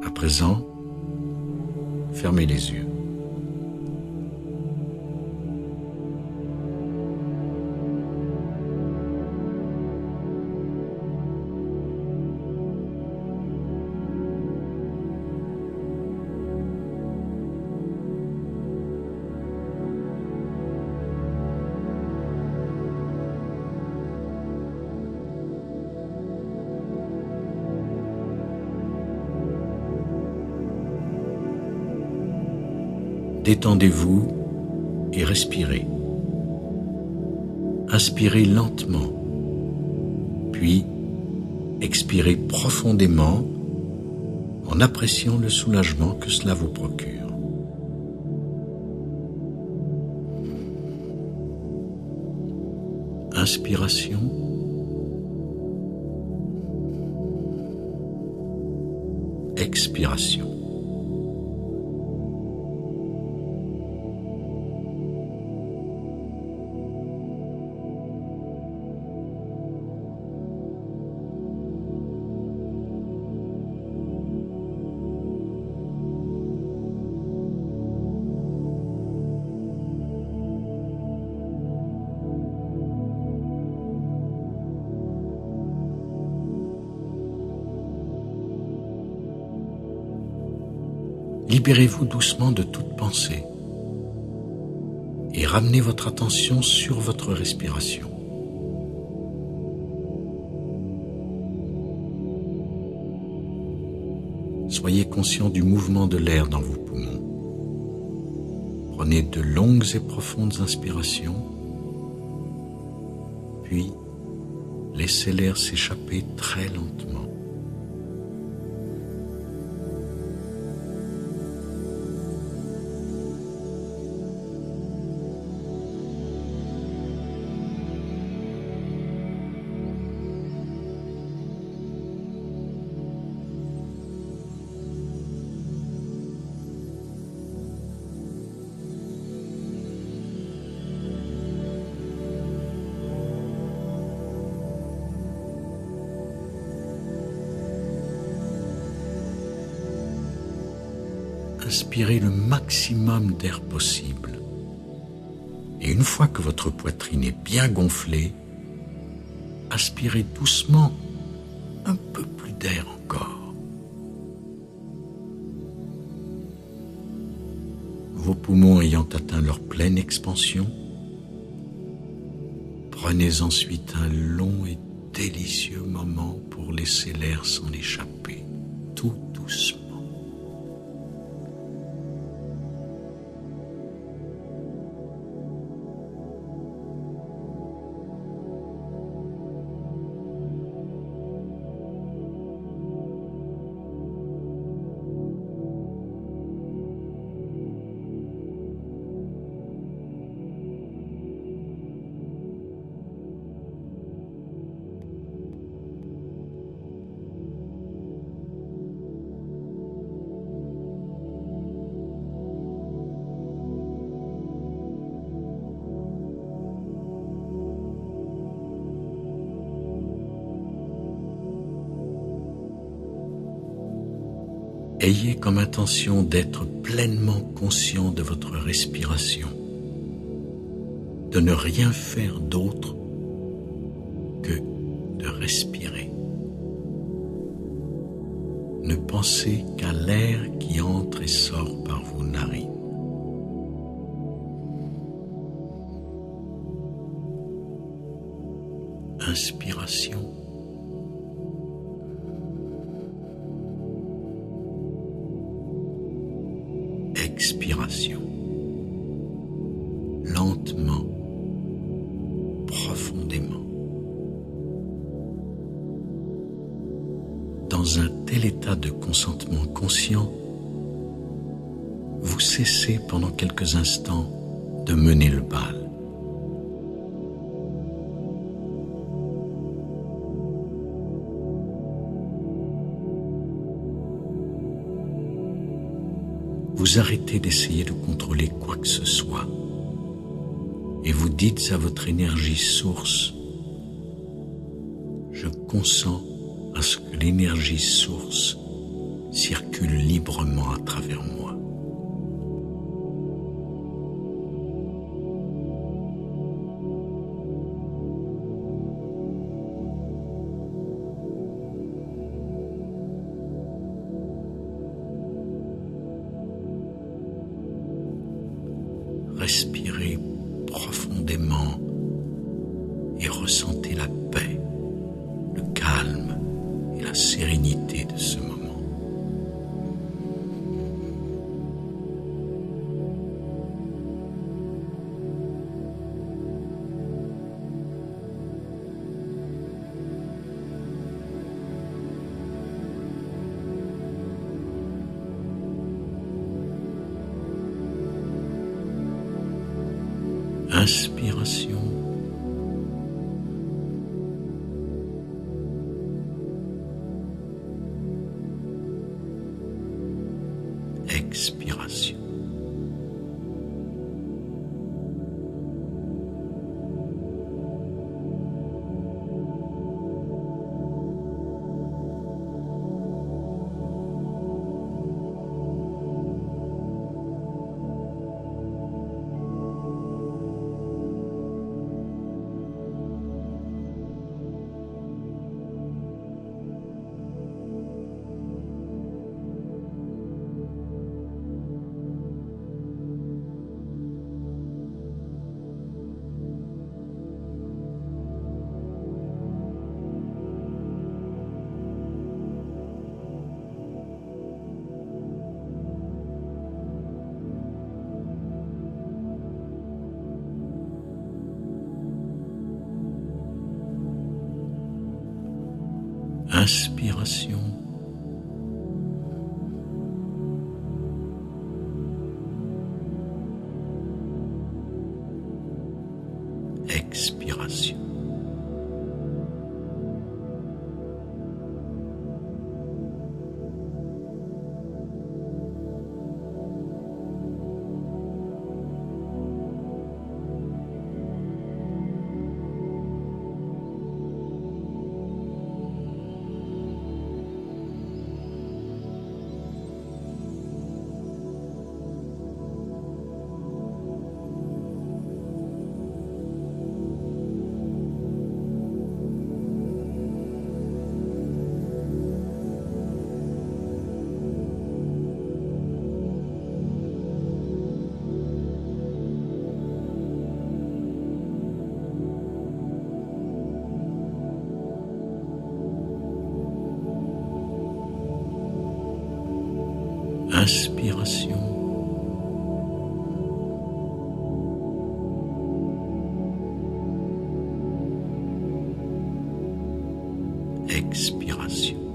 À présent, fermez les yeux. Détendez-vous et respirez. Inspirez lentement, puis expirez profondément en appréciant le soulagement que cela vous procure. Inspiration. Expiration. Libérez-vous doucement de toute pensée et ramenez votre attention sur votre respiration. Soyez conscient du mouvement de l'air dans vos poumons. Prenez de longues et profondes inspirations, puis laissez l'air s'échapper très lentement. Inspirez le maximum d'air possible. Et une fois que votre poitrine est bien gonflée, aspirez doucement un peu plus d'air encore. Vos poumons ayant atteint leur pleine expansion, prenez ensuite un long et délicieux moment pour laisser l'air s'en échapper, tout doucement. Ayez comme intention d'être pleinement conscient de votre respiration, de ne rien faire d'autre que de respirer. Ne pensez qu'à l'air qui entre et sort par vos narines. Inspiration. Expiration. Lentement, profondément. Dans un tel état de consentement conscient, vous cessez pendant quelques instants de mener le bal. Vous arrêtez d'essayer de contrôler quoi que ce soit et vous dites à votre énergie source: je consens à ce que l'énergie source circule librement à travers moi. Respirez profondément et ressentez la paix, le calme et la sérénité de ce moment. Inspiration. Expiration. Inspiration. Expiration. Inspiration. Expiration.